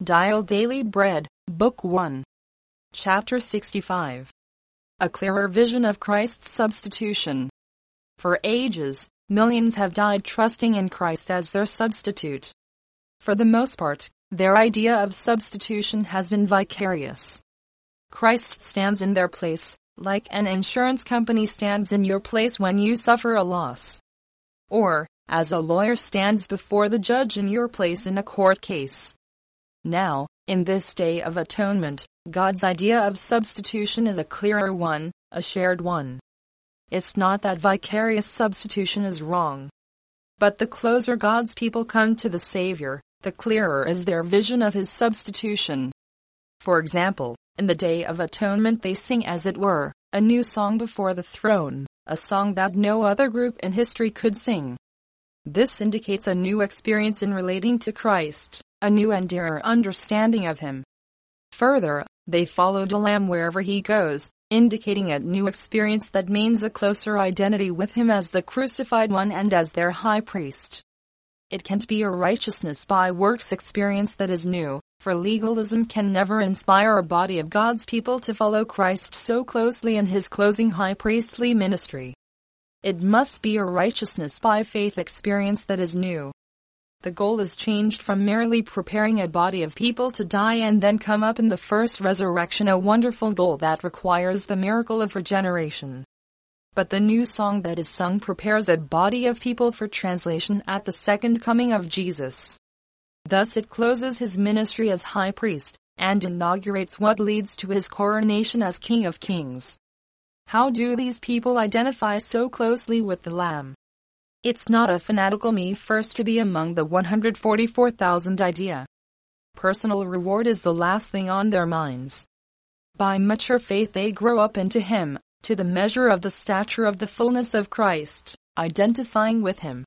Dial Daily Bread, Book 1. Chapter 65. A clearer vision of Christ's substitution. For ages, millions have died trusting in Christ as their substitute. For the most part, their idea of substitution has been vicarious. Christ stands in their place, like an insurance company stands in your place when you suffer a loss. Or, as a lawyer stands before the judge in your place in a court case. Now, in this day of atonement, God's idea of substitution is a clearer one, a shared one. It's not that vicarious substitution is wrong. But the closer God's people come to the Savior, the clearer is their vision of His substitution. For example, in the Day of Atonement they sing, as it were, a new song before the throne, a song that no other group in history could sing. This indicates a new experience in relating to Christ, a new and dearer understanding of Him. Further, they follow the Lamb wherever He goes, indicating a new experience that means a closer identity with Him as the crucified one and as their high priest. It can't be a righteousness by works experience that is new, for legalism can never inspire a body of God's people to follow Christ so closely in His closing high priestly ministry. It must be a righteousness by faith experience that is new. The goal is changed from merely preparing a body of people to die and then come up in the first resurrection, a wonderful goal that requires the miracle of regeneration. But the new song that is sung prepares a body of people for translation at the second coming of Jesus. Thus it closes His ministry as high priest, and inaugurates what leads to His coronation as King of Kings. How do these people identify so closely with the Lamb? It's not a fanatical me first to be among the 144,000 idea. Personal reward is the last thing on their minds. By mature faith they grow up into Him, to the measure of the stature of the fullness of Christ, identifying with Him.